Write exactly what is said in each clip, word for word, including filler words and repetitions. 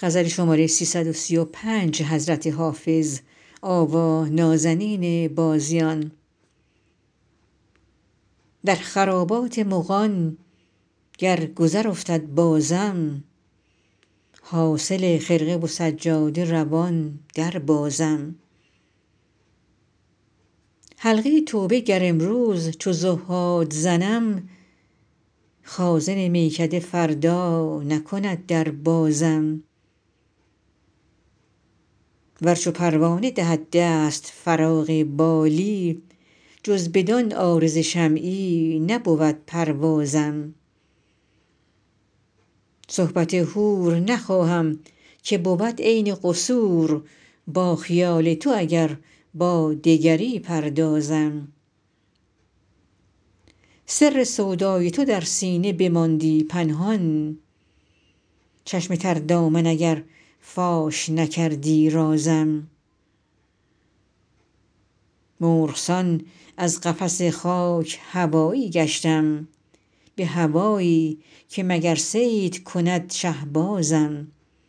در خرابات مغان گر گذر افتد بازم حاصل خرقه و سجاده روان در بازم حلقه توبه گر امروز چو زهاد زنم خازن میکده فردا نکند در بازم ور چو پروانه دهد دست فراغ بالی جز بدان عارض شمعی نبود پروازم صحبت حور نخواهم که بود عین قصور با خیال تو اگر با دگری پردازم سر سودای تو در سینه بماندی پنهان چشم تردامن اگر فاش نکردی رازم مرغ سان از قفس خاک هوایی گشتم به هوایی که مگر صید کند شهبازم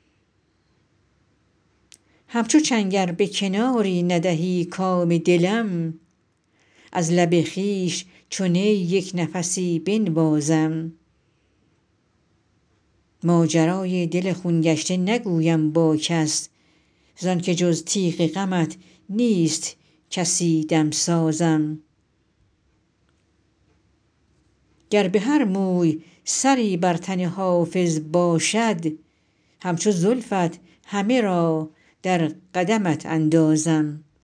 همچو چنگ ار به کناری ندهی کام دلم از لب خویش چو نی یک نفسی بنوازم ماجرای دل خون گشته نگویم با کس زانک جز تیغ غمت نیست کسی دمسازم گر به هر موی سری بر تن حافظ باشد همچو زلفت همه را در قدمت اندازم